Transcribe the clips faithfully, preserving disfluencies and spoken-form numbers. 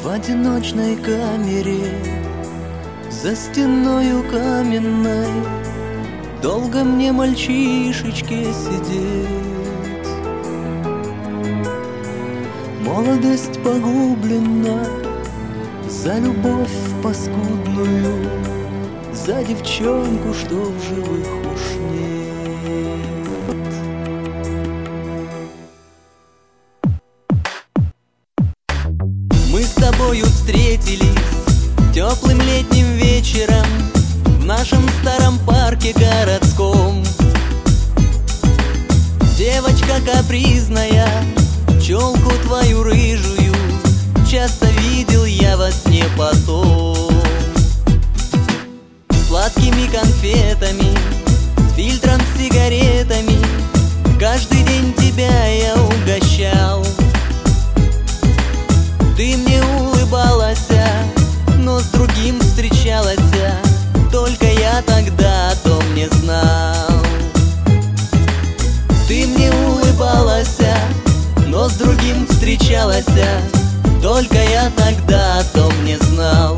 В одиночной камере, за стеною каменной, долго мне, мальчишечке, сидеть. Молодость погублена за любовь паскудную, за девчонку, что в живых уж нет. Мы с тобою встретились теплым летним вечером в нашем старом парке городском. Девочка капризная, челку твою рыжую часто видел я во сне потом. Сладкими конфетами, с фильтром, с сигаретами каждый день тебя я угощал. Ты мне улыбалась, но с другим встречалась, только я тогда о том не знал. Ты мне улыбалась, но с другим встречалась, только я тогда о том не знал.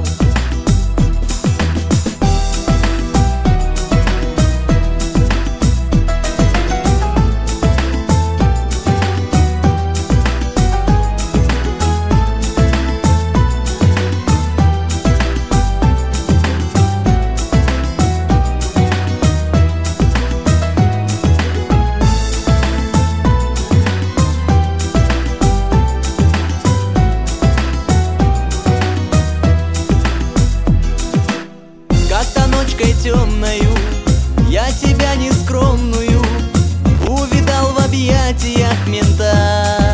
Темною я тебя нескромную увидал в объятиях мента.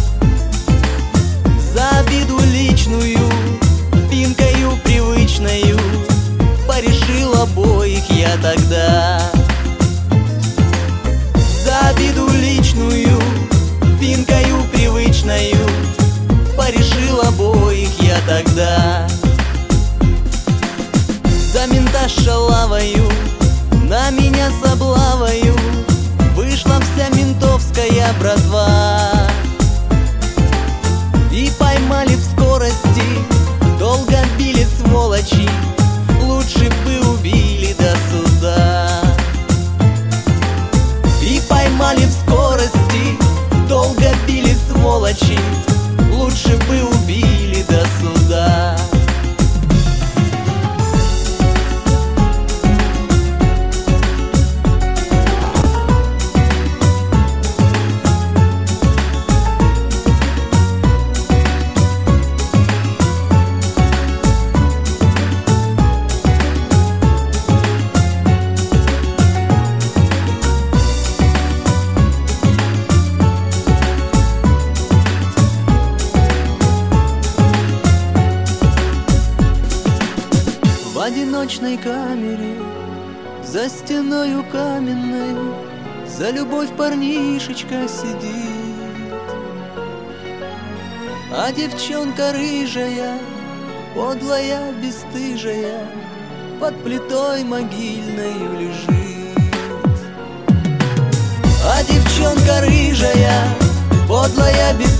За обиду личную, финкою привычною порешил обоих я тогда. За обиду личную, финкою привычною порешил обоих я тогда. За мента шалавою, на меня с облавою вышла вся ментовская братва. И поймали в скорости, долго били сволочи, лучше бы убили до суда. И поймали в скорости, долго били сволочи, лучше бы убили до суда. В одиночной камере, за стеною каменной, за любовь парнишечка сидит. А девчонка рыжая, подлая, бесстыжая, под плитой могильною лежит. А девчонка рыжая, подлая, бесстыжая,